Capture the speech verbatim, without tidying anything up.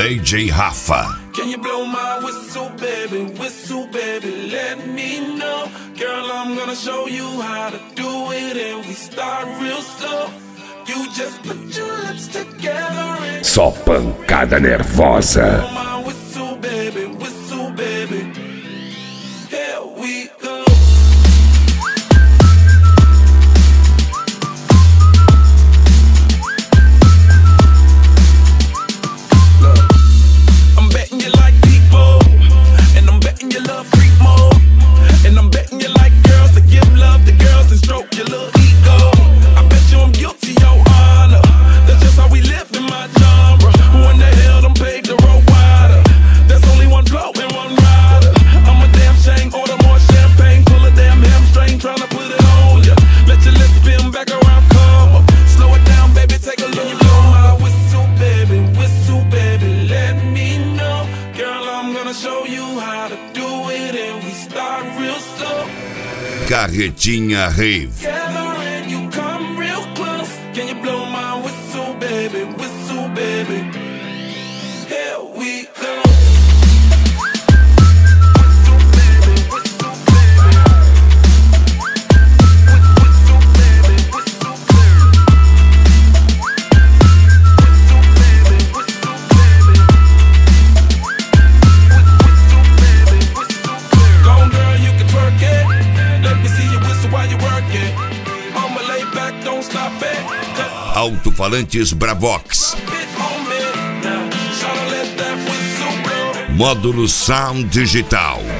D J Rafa. Can you blow my whistle, baby, whistle, baby, let me know. Girl, I'm gonna show you how to do it, and we start real slow. You just put your lips together and só pancada nervosa. blow my whistle, baby, whistle, baby. Here we go. Carretinha Rave. Alto-falantes Bravox. Módulo Sound Digital.